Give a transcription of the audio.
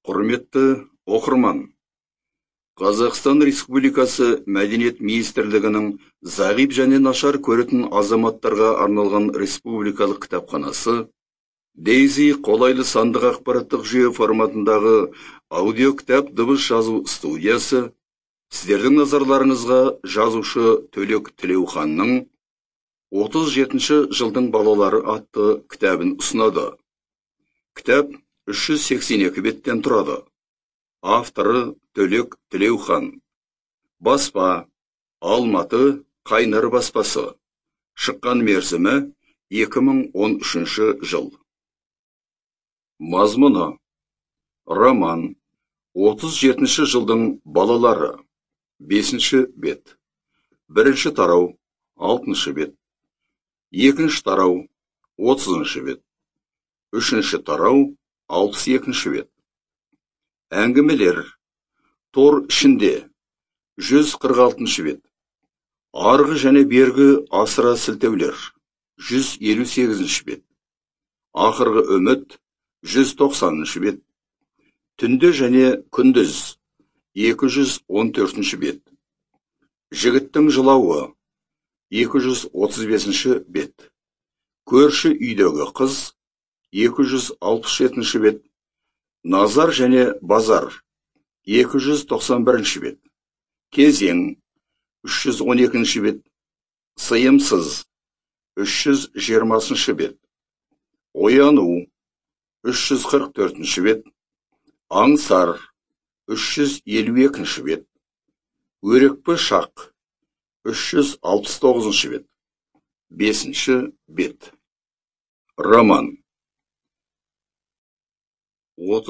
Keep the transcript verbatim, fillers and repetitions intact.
Құрметті оқырман, Қазақстан Республикасы Мәдениет министрлігінің зағип және нашар көретін азаматтарға арналған республикалық кітапханасы Дейзи қолайлы сандық ақпараттық жүйе форматындағы аудио кітап дыбыс жазу студиясы сіздердің назарларыңызға жазушы Төлек Тілеуханның отыз жетінші жылдың балалары атты кітабын ұсынады. Кітап үш жүз сексен екі беттен тұрады. Авторы Төлек Тілеухан. Баспа Алматы Қайнар баспасы. Шыққан мерзімі екі мың он үшінші жыл. Мазмұны: роман отыз жетінші жылдың балалары. бесінші бет. Бірінші тарау алтыншы бет. Екінші тарау отызыншы бет. Үшінші тарау алпыс екінші бет. Әңгімелер: тор ішінде жүз қырық алтыншы бет. Арғы және бергі асыра сілтеулер жүз елу сегізінші бет. Ақырғы үміт жүз тоқсаныншы бет. Түнде және күндіз екі жүз он төртінші бет. Жігіттің жылауы екі жүз отыз бесінші бет. Көрші үйдегі қыз екі жүз алпыс жетінші бет. Назар және базар екі жүз тоқсан бірінші бет. Кезең үш жүз он екінші бет. Сыйымсыз үш жүз жиырмасыншы бет. Ояну үш жүз қырық төртінші бет. Аңсар үш жүз елу екінші бет. Өрекпі шақ үш жүз алпыс тоғызыншы бет. бесінші бет. Роман.